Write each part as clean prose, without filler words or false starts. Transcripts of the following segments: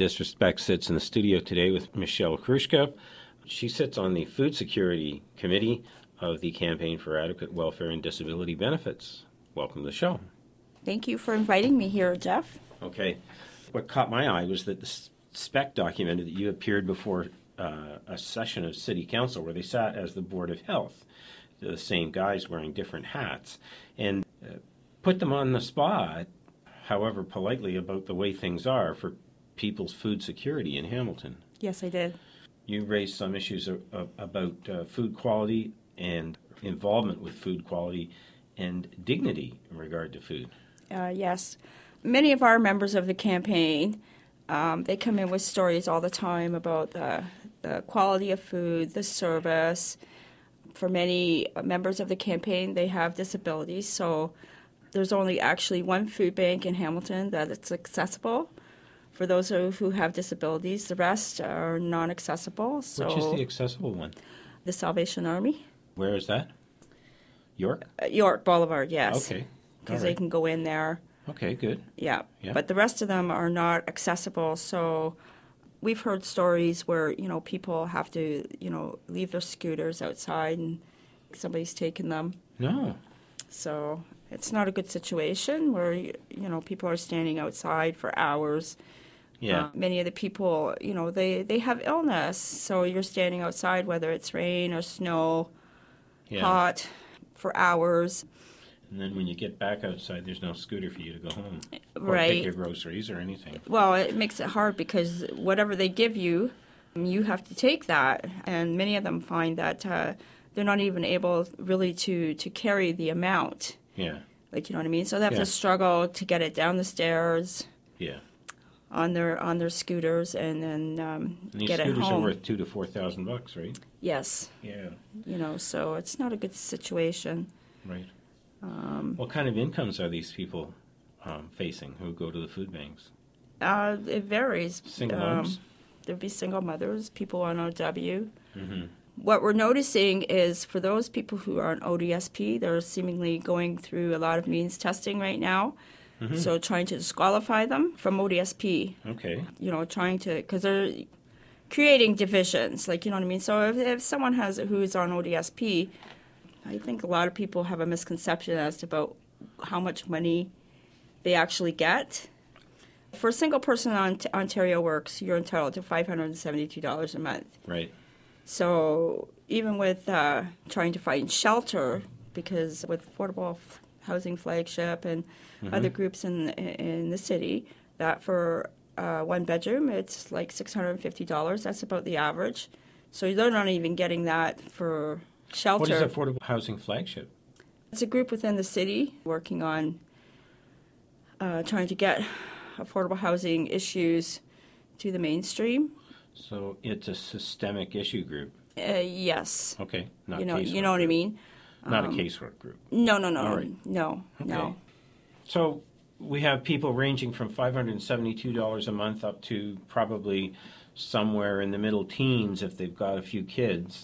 Disrespect sits in the studio today with Michelle Krushka. She sits on the Food Security Committee of the Campaign for Adequate Welfare and Disability Benefits. Welcome to the show. Thank you for inviting me here, Jeff. Okay. What caught my eye was that the spec documented that you appeared before a session of City Council where they sat as the Board of Health, the same guys wearing different hats, and put them on the spot, however politely, about the way things are for people's food security in Hamilton. Yes, I did. You raised some issues about food quality and involvement with food quality and dignity in regard to food. Yes. Many of our members of the campaign, they come in with stories all the time about the quality of food, the service. For many members of the campaign, they have disabilities, so there's only actually one food bank in Hamilton that it's accessible for those who have disabilities. The rest are non-accessible. So which is the accessible one? The Salvation Army. Where is that? York? York Boulevard, yes. Okay. Because they can go in there. Okay, good. Yeah, but the rest of them are not accessible. So we've heard stories where, people have to, leave their scooters outside and somebody's taken them. No. So it's not a good situation where, people are standing outside for hours. Yeah. Many of the people, they have illness. So you're standing outside, whether it's rain or snow, hot, for hours. And then when you get back outside, there's no scooter for you to go home. Right. Or pick your groceries or anything. Well, it makes it hard because whatever they give you, you have to take that. And many of them find that they're not even able really to carry the amount. Yeah. Like, you know what I mean? So they have to struggle to get it down the stairs. Yeah. On their scooters and then get it home. These scooters are worth $2,000 to $4,000, right? Yes. Yeah. So it's not a good situation. Right. What kind of incomes are these people facing who go to the food banks? It varies. Single moms? There'd be single mothers, people on OW. Mm-hmm. What we're noticing is for those people who are on ODSP, they're seemingly going through a lot of means testing right now. Mm-hmm. So trying to disqualify them from ODSP. Okay. Trying to, because they're creating divisions, like, you know what I mean? So if someone who's on ODSP, I think a lot of people have a misconception as to about how much money they actually get. For a single person on Ontario Works, you're entitled to $572 a month. Right. So even with trying to find shelter, because with Affordable Housing Flagship and other groups in the city, that for one bedroom, it's like $650. That's about the average. So they're not even getting that for shelter. What is Affordable Housing Flagship? It's a group within the city working on trying to get affordable housing issues to the mainstream. So it's a systemic issue group? Yes. Okay. Not you know what I mean? Not a casework group? No. All right. No. So we have people ranging from $572 a month up to probably somewhere in the middle teens if they've got a few kids.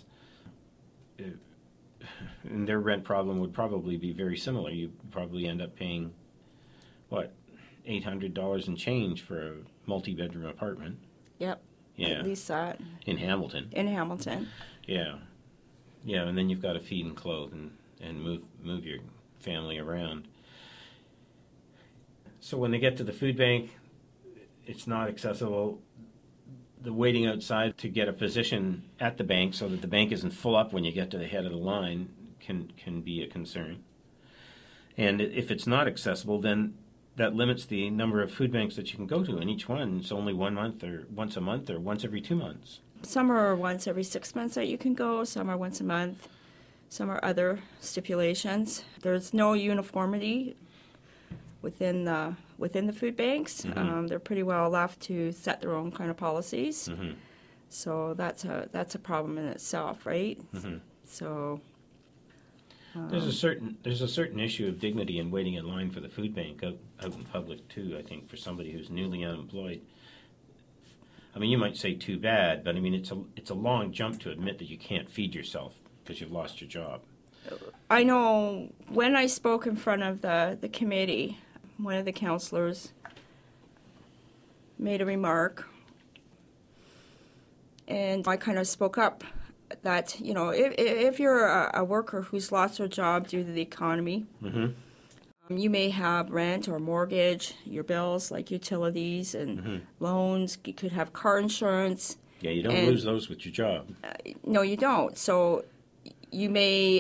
And their rent problem would probably be very similar. You probably end up paying, $800 and change for a multi-bedroom apartment. Yep. Yeah. At least that. In Hamilton. Yeah. Yeah, and then you've got to feed and clothe and move your family around. So when they get to the food bank, it's not accessible. The waiting outside to get a position at the bank so that the bank isn't full up when you get to the head of the line can be a concern. And if it's not accessible, then that limits the number of food banks that you can go to, and each one is only 1 month or once a month or once every 2 months. Some are once every 6 months that you can go, some are once a month, some are other stipulations. There's no uniformity within the food banks. Mm-hmm. They're pretty well left to set their own kind of policies. Mm-hmm. So that's a problem in itself, right? Mm-hmm. So there's a certain issue of dignity in waiting in line for the food bank out in public too. I think for somebody who's newly unemployed. I mean, you might say too bad, but I mean it's a long jump to admit that you can't feed yourself because you've lost your job. I know when I spoke in front of the committee, one of the counselors made a remark And I kind of spoke up that, if you're a worker who's lost their job due to the economy, you may have rent or mortgage, your bills like utilities and loans. You could have car insurance. Yeah, you don't lose those with your job. No, you don't. So you may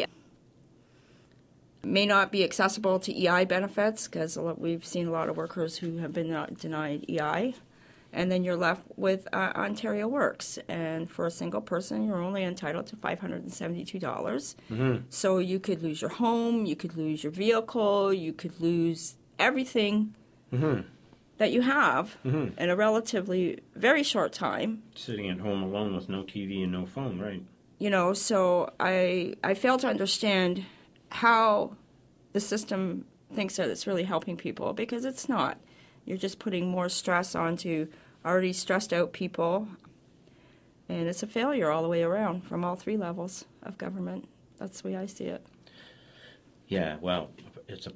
not be accessible to EI benefits because we've seen a lot of workers who have been denied EI. And then you're left with Ontario Works. And for a single person, you're only entitled to $572. So you could lose your home, you could lose your vehicle, you could lose everything that you have in a relatively very short time. Sitting at home alone with no TV and no phone, right? So I fail to understand how the system thinks that it's really helping people, because it's not. You're just putting more stress onto already stressed out people, and it's a failure all the way around from all three levels of government. That's the way I see it. Yeah, well, it's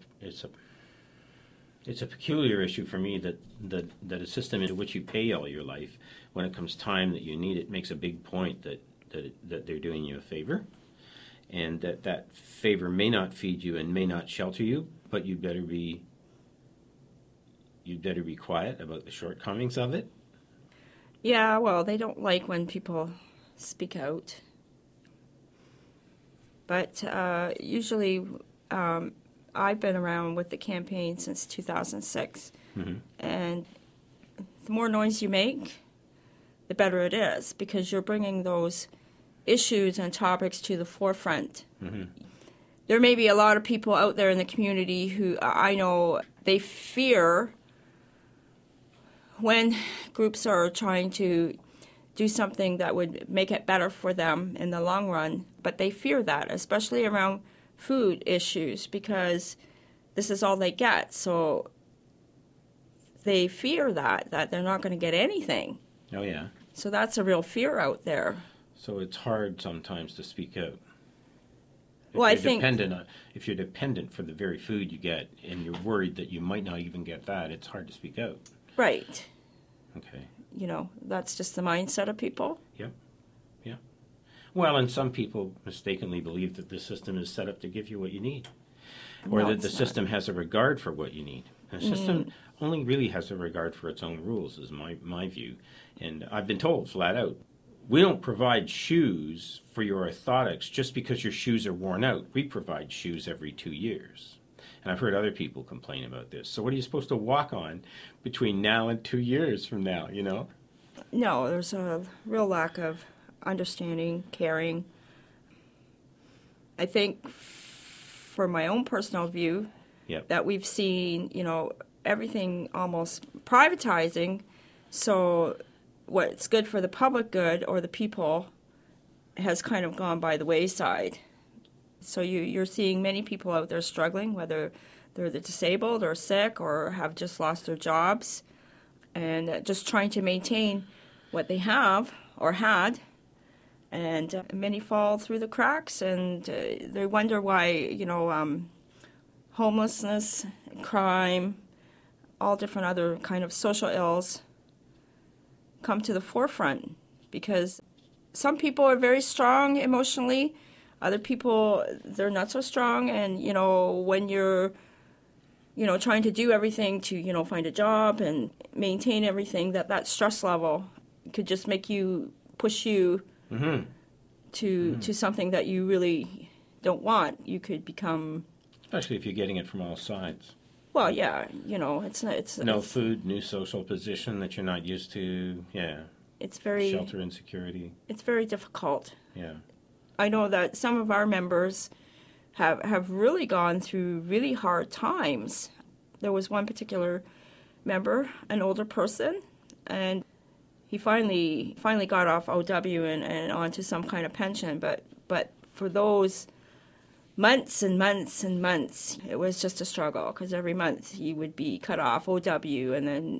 a peculiar issue for me that a system into which you pay all your life, when it comes time that you need it, makes a big point that they're doing you a favor, and that favor may not feed you and may not shelter you, but you'd better be quiet about the shortcomings of it. Yeah, well, they don't like when people speak out. But usually I've been around with the campaign since 2006. And the more noise you make, the better it is, because you're bringing those issues and topics to the forefront. There may be a lot of people out there in the community who I know they fear when groups are trying to do something that would make it better for them in the long run. But they fear that, especially around food issues, because this is all they get. So they fear that they're not going to get anything. Oh, yeah. So that's a real fear out there. So it's hard sometimes to speak out. If you're dependent for the very food you get and you're worried that you might not even get that, it's hard to speak out. Right. Okay. That's just the mindset of people. Yep. Yeah. Well, and some people mistakenly believe that the system is set up to give you what you need, or that the system has a regard for what you need. The system only really has a regard for its own rules, is my view. And I've been told flat out, we don't provide shoes for your orthotics just because your shoes are worn out. We provide shoes every 2 years. And I've heard other people complain about this. So what are you supposed to walk on between now and 2 years from now, No, there's a real lack of understanding, caring. I think for my own personal view, that we've seen, everything almost privatizing. So what's good for the public good or the people has kind of gone by the wayside. So you're seeing many people out there struggling, whether they're disabled or sick or have just lost their jobs, and just trying to maintain what they have or had. And many fall through the cracks, and they wonder why, homelessness, crime, all different other kind of social ills come to the forefront, because some people are very strong emotionally. Other people, they're not so strong, and, when you're, trying to do everything to, find a job and maintain everything, that stress level could just make you, push you to something that you really don't want. You could become... Especially if you're getting it from all sides. Well, yeah, it's... No food, new social position that you're not used to, yeah. It's very... Shelter insecurity. It's very difficult. Yeah. I know that some of our members have really gone through really hard times. There was one particular member, an older person, and he finally got off OW and onto some kind of pension. But for those months and months and months, it was just a struggle, because every month he would be cut off OW and then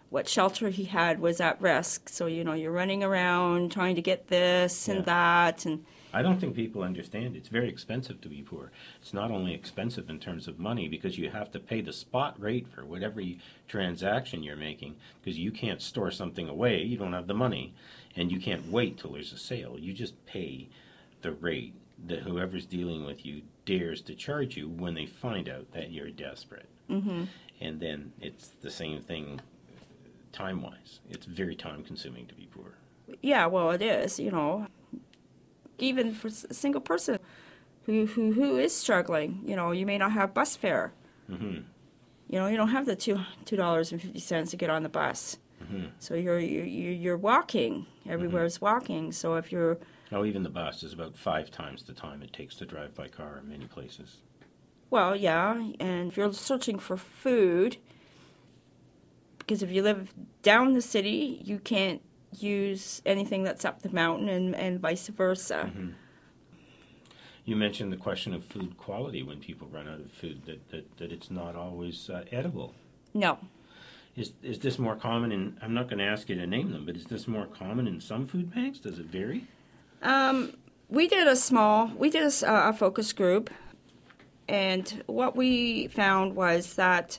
what shelter he had was at risk. So, you're running around trying to get this and that. And I don't think people understand. It's very expensive to be poor. It's not only expensive in terms of money because you have to pay the spot rate for whatever transaction you're making because you can't store something away. You don't have the money. And you can't wait till there's a sale. You just pay the rate that whoever's dealing with you dares to charge you when they find out that you're desperate. Mm-hmm. And then it's the same thing time-wise. It's very time-consuming to be poor. Yeah, well, it is, Even for a single person who is struggling, you may not have bus fare. Mm-hmm. You don't have the $2.50 to get on the bus. Mm-hmm. So you're walking. Everywhere's walking. So if you're... Oh, even the bus is about 5 times the time it takes to drive by car in many places. Well, yeah, and if you're searching for food, because if you live down the city, you can't use anything that's up the mountain and vice versa. Mm-hmm. You mentioned the question of food quality when people run out of food, that it's not always edible. No. Is this more common in, I'm not going to ask you to name them, but is this more common in some food banks? Does it vary? We did a focus group, and what we found was that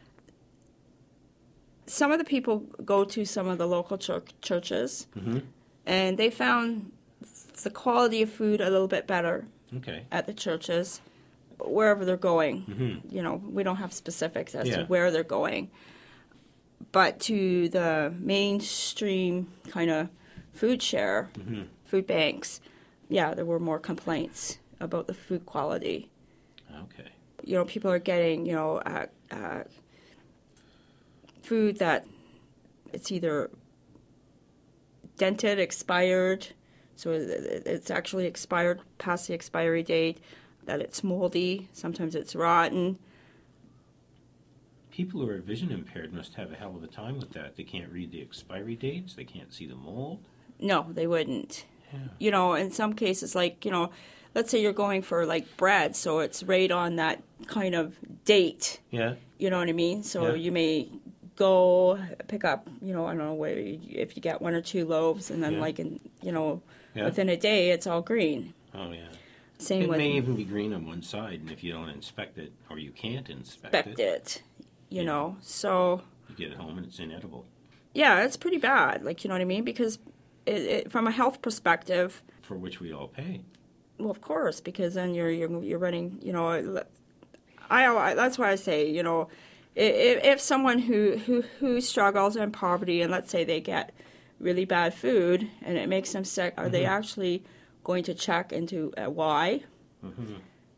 some of the people go to some of the local churches, mm-hmm. and they found the quality of food a little bit better at the churches, wherever they're going. Mm-hmm. We don't have specifics as to where they're going. But to the mainstream kind of food share, mm-hmm. food banks, there were more complaints about the food quality. Okay. People are getting, food that it's either dented, expired, so it's actually expired past the expiry date, that it's moldy, sometimes it's rotten. People who are vision impaired must have a hell of a time with that. They can't read the expiry dates. They can't see the mold. No, they wouldn't. Yeah. In some cases, let's say you're going for, bread, so it's right on that kind of date. Yeah. You know what I mean? So you may go pick up, I don't know, if you get 1 or 2 loaves, and then, within a day, it's all green. Oh, yeah. Same it with... may even be green on one side, and if you don't inspect it, or you can't inspect it, so... You get it home and it's inedible. Yeah, it's pretty bad, you know what I mean? Because it, from a health perspective... For which we all pay. Well, of course, because then you're running, that's why I say, if someone who struggles in poverty, and let's say they get really bad food and it makes them sick, are they actually going to check into why? Mm-hmm.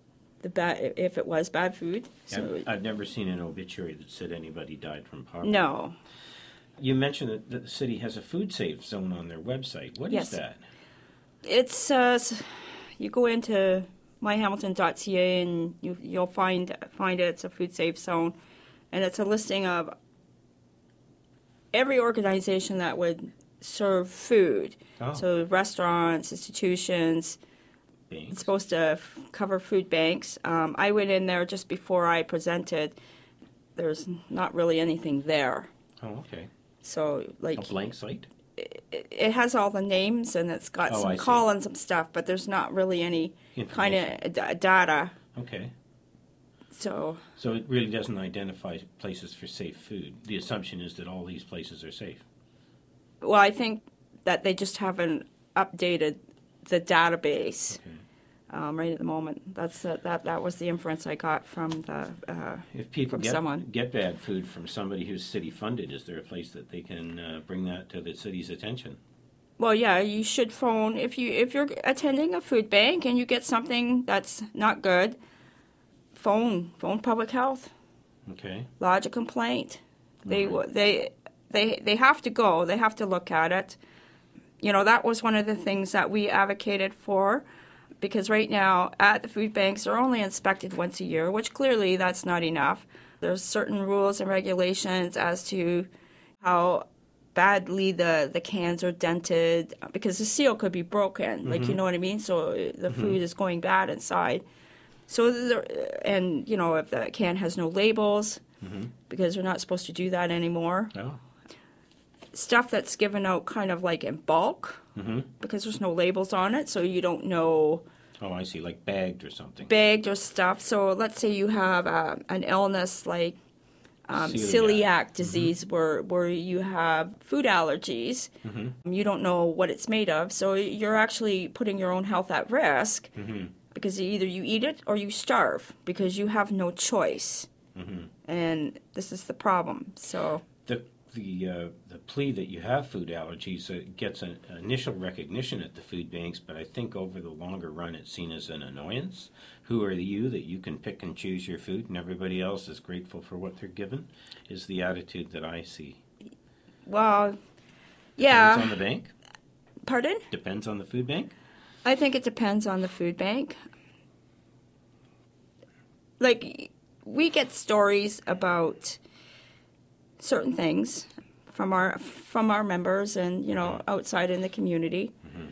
If it was bad food. So I've never seen an obituary that said anybody died from poverty. No. You mentioned that the city has a food safe zone on their website. What is that? It's you go into myhamilton.ca and you'll find it. It's a food safe zone, and it's a listing of every organization that would serve food. Oh. So restaurants, institutions. Banks. It's supposed to cover food banks. I went in there just before I presented. There's not really anything there. Oh, okay. So, a blank site? It has all the names, and it's got some columns and stuff, but there's not really any kind of data. Okay. So it really doesn't identify places for safe food. The assumption is that all these places are safe. Well, I think that they just haven't updated the database right at the moment. That was the inference I got from if people someone. Get bad food from somebody who's city funded, is there a place that they can bring that to the city's attention? Well, yeah, you should phone if you're attending a food bank and you get something that's not good. Phone public health. Okay. Lodge a complaint. They have to go. They have to look at it. That was one of the things that we advocated for, because right now at the food banks they're only inspected once a year, which clearly that's not enough. There's certain rules and regulations as to how badly the cans are dented, because the seal could be broken, you know what I mean? So the food is going bad inside. So, if the can has no labels, because they're not supposed to do that anymore. Oh. stuff that's given out kind of like in bulk because there's no labels on it, so you don't know. Oh, I see, like bagged or something. Bagged or stuff. So let's say you have an illness like celiac disease where you have food allergies. You don't know what it's made of, so you're actually putting your own health at risk because either you eat it or you starve because you have no choice. And this is the problem. So the plea that you have food allergies gets an initial recognition at the food banks, but I think over the longer run it's seen as an annoyance. Who are you that you can pick and choose your food and everybody else is grateful for what they're given, is the attitude that I see. Well, yeah. Depends on the bank? Pardon? Depends on the food bank? I think it depends on the food bank. Like, we get stories about certain things from our members and, you know, outside in the community.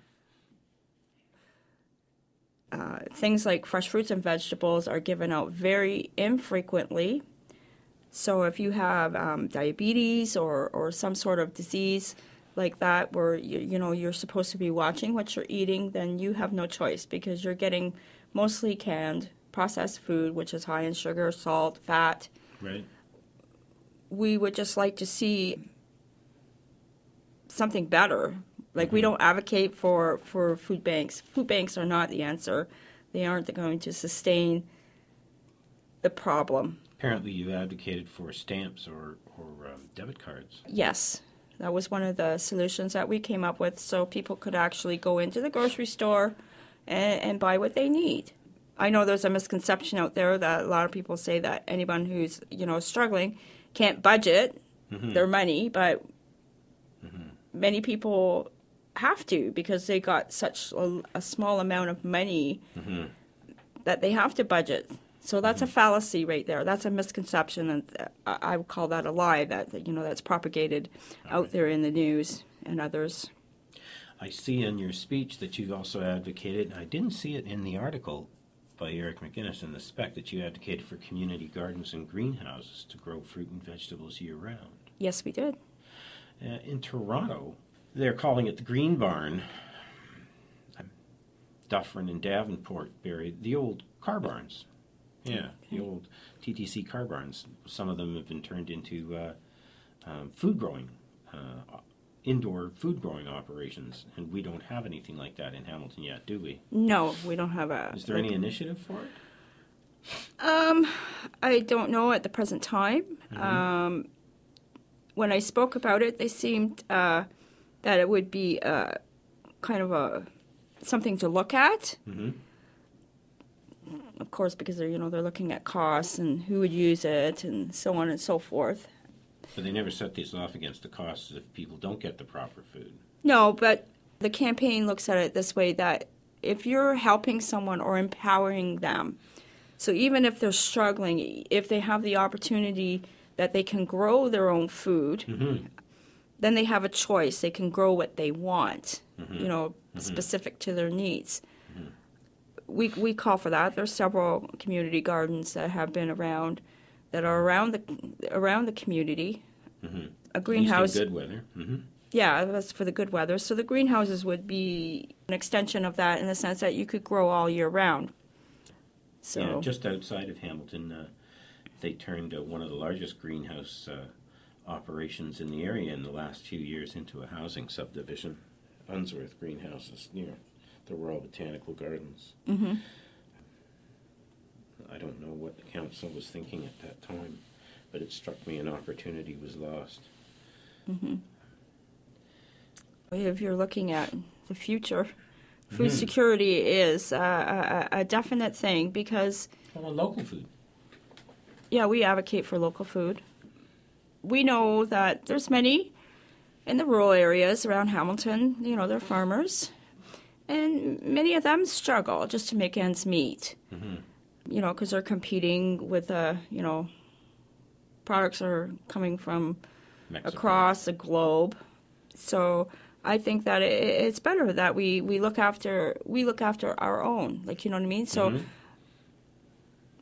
Things like fresh fruits and vegetables are given out very infrequently. So if you have diabetes or some sort of disease like that where, you're supposed to be watching what you're eating, then you have no choice because you're getting mostly canned, processed food, which is high in sugar, salt, fat. Right. We would just like to see something better. Like, we don't advocate for food banks. Food banks are not the answer. They aren't going to sustain the problem. Apparently you advocated for stamps or debit cards. Yes. That was one of the solutions that we came up with so people could actually go into the grocery store and buy what they need. I know there's a misconception out there that a lot of people say that anyone who's, struggling can't budget their money, but many people have to because they got such a small amount of money that they have to budget. So that's a fallacy right there. That's a misconception, and I would call that a lie that's propagated out there in the news and others. I see in your speech that you've also advocated, and I didn't see it in the article by Eric McGinnis in the spec, that you advocated for community gardens and greenhouses to grow fruit and vegetables year-round. Yes, we did. In Toronto, they're calling it the Green Barn. Dufferin and Davenport buried the old car barns. Yeah, the old TTC car barns. Some of them have been turned into food growing, indoor food growing operations, and we don't have anything like that in Hamilton yet, do we? No, we don't have a... Is there any initiative for it? I don't know at the present time. When I spoke about it, they seemed that it would be kind of something to look at. Of course, because they're looking at costs and who would use it and so on and so forth. But they never set this off against the costs if people don't get the proper food. No, but the campaign looks at it this way, that if you're helping someone or empowering them, so even if they're struggling, if they have the opportunity that they can grow their own food, then they have a choice. They can grow what they want, specific to their needs. We call for that. There's several community gardens that have been around, that are around the community. A greenhouse. Good weather. Yeah, that's for the good weather. So the greenhouses would be an extension of that in the sense that you could grow all year round. So yeah, just outside of Hamilton, they turned one of the largest greenhouse operations in the area in the last few years into a housing subdivision, Unsworth Greenhouses, near the Royal Botanical Gardens. I don't know what the council was thinking at that time, but it struck me an opportunity was lost. If you're looking at the future, food security is a definite thing because... Well, local food. Yeah, we advocate for local food. We know that there's many in the rural areas around Hamilton, they're farmers, and many of them struggle just to make ends meet. Because they're competing with, products are coming from Mexico. Across the globe. So I think that it's better that we look after our own, you know what I mean? So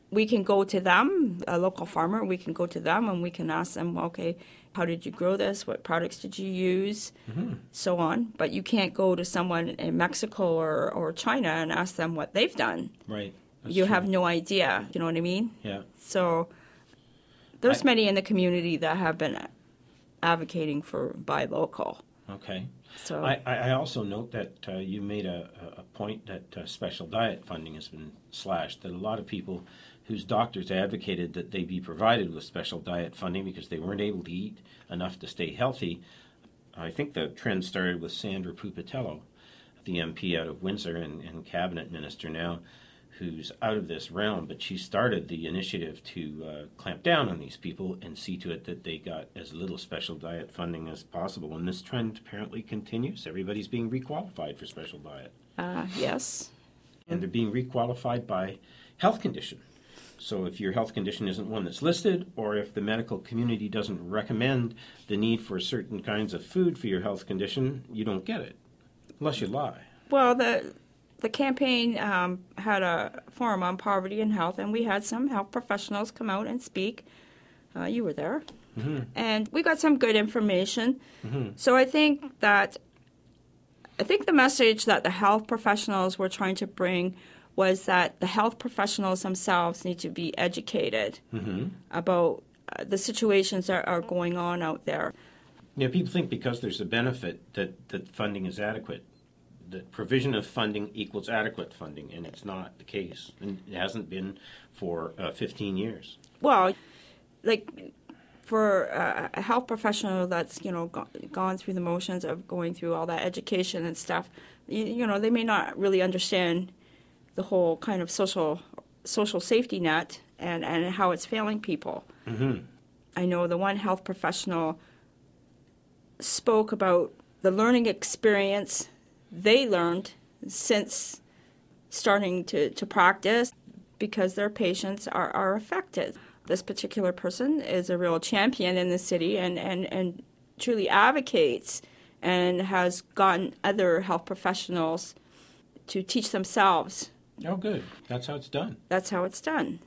we can go to them, a local farmer, we can go to them and we can ask them, okay, how did you grow this? What products did you use? So on. But you can't go to someone in Mexico or China and ask them what they've done. Right. That's You true. have no idea. You know what I mean? Yeah. So there's many in the community that have been advocating for buy local. Okay. So I also note that you made a point that special diet funding has been slashed, that a lot of people whose doctors advocated that they be provided with special diet funding because they weren't able to eat enough to stay healthy. I think the trend started with Sandra Pupatello, the MP out of Windsor and cabinet minister now, who's out of this realm, but she started the initiative to clamp down on these people and see to it that they got as little special diet funding as possible. And this trend apparently continues. Everybody's being requalified for special diet. yes. And they're being requalified by health condition. So if your health condition isn't one that's listed, or if the medical community doesn't recommend the need for certain kinds of food for your health condition, you don't get it, unless you lie. Well, the campaign had a forum on poverty and health, and we had some health professionals come out and speak. You were there. And we got some good information. So I think the message that the health professionals were trying to bring was that the health professionals themselves need to be educated about the situations that are going on out there. Yeah, people think because there's a benefit that funding is adequate. That provision of funding equals adequate funding, and it's not the case. And it hasn't been for 15 years. Well, like for a health professional that's, gone through the motions of going through all that education and stuff, they may not really understand the whole kind of social safety net and how it's failing people. I know the one health professional spoke about the learning experience they learned since starting to practice because their patients are affected. This particular person is a real champion in the city and truly advocates and has gotten other health professionals to teach themselves. Oh, good. That's how it's done. That's how it's done.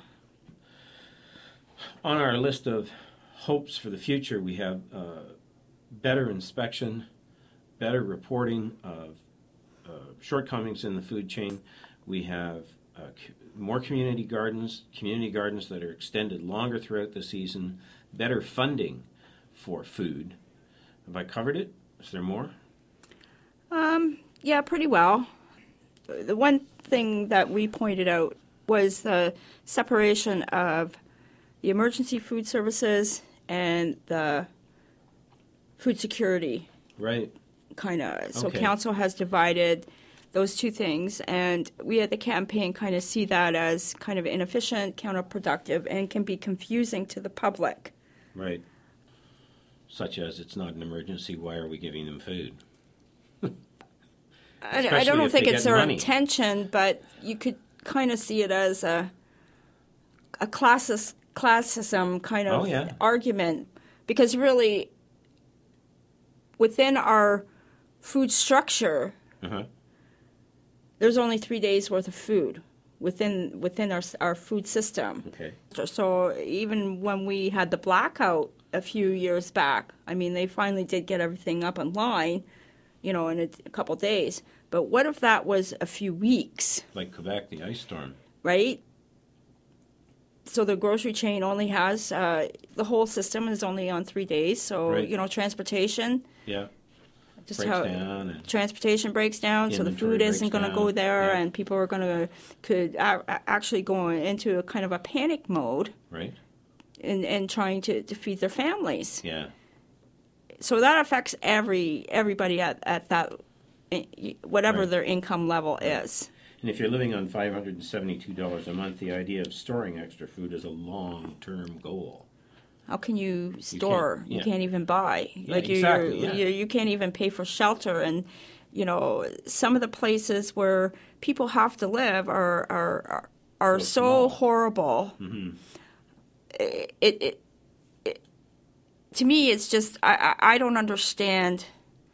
On our list of hopes for the future, we have better inspection, better reporting of shortcomings in the food chain. We have more community gardens that are extended longer throughout the season, better funding for food. Have I covered it? Is there more? Yeah, pretty well. The one thing that we pointed out was the separation of the emergency food services and the food security. Right. Kind of. So Okay. council has divided those two things, and we at the campaign kind of see that as kind of inefficient, counterproductive, and can be confusing to the public. Right. Such as it's not an emergency, why are we giving them food? I Especially don't if think they it's get their money. intention, but you could kind of see it as a classism kind of Oh, yeah. argument, because really within our food structure, Uh-huh. there's only 3 days worth of food within our food system. Okay. So even when we had the blackout a few years back, I mean, they finally did get everything up online, in a couple days. But what if that was a few weeks, Like Quebec, the ice storm. right? So the grocery chain only has, the whole system is only on 3 days. So, Right. Transportation, Yeah. just Breaks how down and transportation breaks down, so the Inventory food isn't breaks going to go down, there, yeah. and people are could actually go into a kind of a panic mode right. in trying to feed their families. Yeah. So that affects everybody at that, whatever Right. their income level is. And if you're living on $572 a month, the idea of storing extra food is a long-term goal. How can you store? You yeah. can't even buy. Yeah, Like exactly, yeah. you can't even pay for shelter, and some of the places where people have to live are So so small. horrible. Mm-hmm. It to me, it's just I don't understand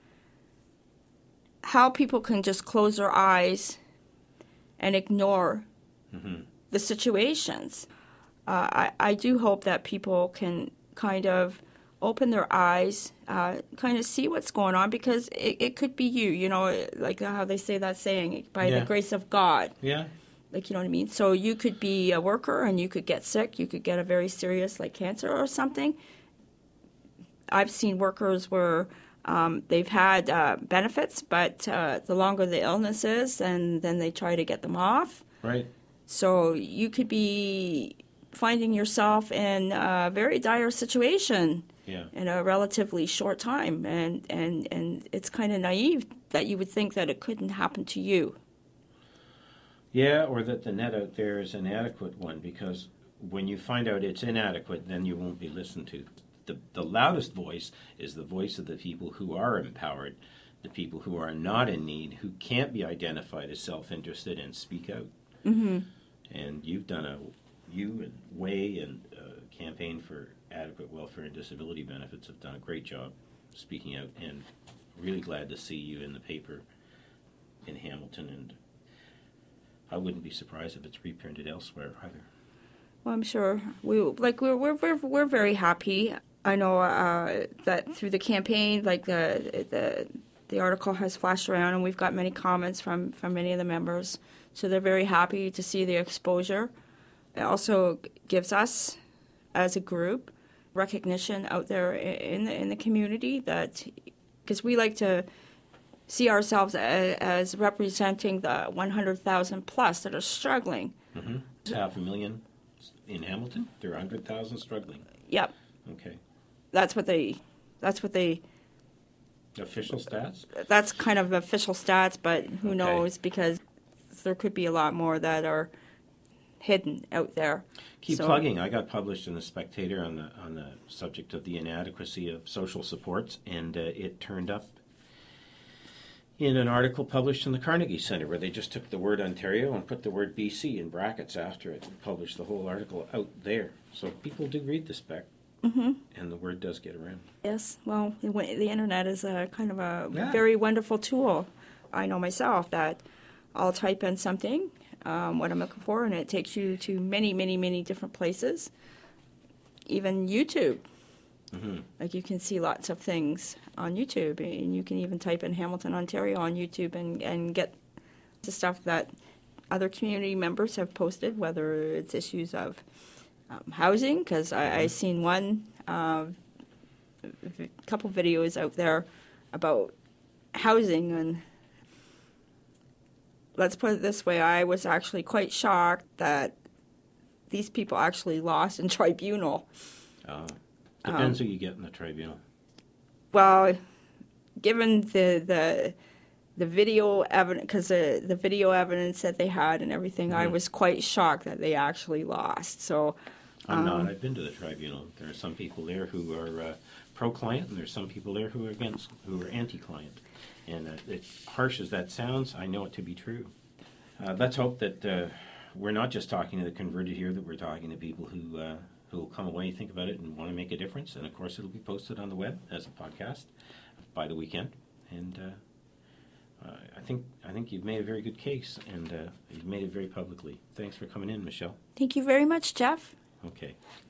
how people can just close their eyes and ignore Mm-hmm. the situations. I do hope that people can kind of open their eyes, kind of see what's going on, because it could be you, like how they say that saying, by the grace of God. Yeah. Like, you know what I mean? So you could be a worker and you could get sick. You could get a very serious, like cancer or something. I've seen workers where they've had benefits, but the longer the illness is, and then they try to get them off. Right. So you could be finding yourself in a very dire situation in a relatively short time. And it's kind of naive that you would think that it couldn't happen to you. Yeah, or that the net out there is an inadequate one, because when you find out it's inadequate, then you won't be listened to. The loudest voice is the voice of the people who are empowered, the people who are not in need, who can't be identified as self-interested, and speak out. Mm-hmm. And you and Way and Campaign for Adequate Welfare and Disability Benefits have done a great job speaking out, and really glad to see you in the paper in Hamilton, and I wouldn't be surprised if it's reprinted elsewhere either. Well, I'm sure we're very happy. I know that through the campaign, like the article has flashed around, and we've got many comments from many of the members. So they're very happy to see the exposure. It also gives us, as a group, recognition out there in the community, that because we like to see ourselves as representing the 100,000 plus that are struggling. Mm-hmm. It's 500,000 in Hamilton. There are 100,000 struggling. Yep. Okay. That's what they. Official stats? That's kind of official stats, but who knows, because there could be a lot more that are hidden out there. Keep plugging. I got published in The Spectator on the subject of the inadequacy of social supports, and it turned up in an article published in the Carnegie Centre, where they just took the word Ontario and put the word BC in brackets after it and published the whole article out there. So people do read the spec, and the word does get around. Yes, well, the internet is a kind of a very wonderful tool. I know myself that I'll type in something, what I'm looking for, and it takes you to many, many, many different places. Even YouTube. Mm-hmm. Like, you can see lots of things on YouTube, and you can even type in Hamilton, Ontario on YouTube and get the stuff that other community members have posted, whether it's issues of housing, because I seen one, couple videos out there about housing, and let's put it this way, I was actually quite shocked that these people actually lost in tribunal. Depends who you get in the tribunal. Well, given the video evidence, because the video evidence that they had and everything, I was quite shocked that they actually lost. So I'm not. I've been to the tribunal. There are some people there who are pro-client, and there's some people there who are anti-client. And as harsh as that sounds, I know it to be true. Let's hope that we're not just talking to the converted here, that we're talking to people who will come away, think about it, and want to make a difference. And, of course, it'll be posted on the web as a podcast by the weekend. And I think you've made a very good case, and you've made it very publicly. Thanks for coming in, Michelle. Thank you very much, Jeff. Okay.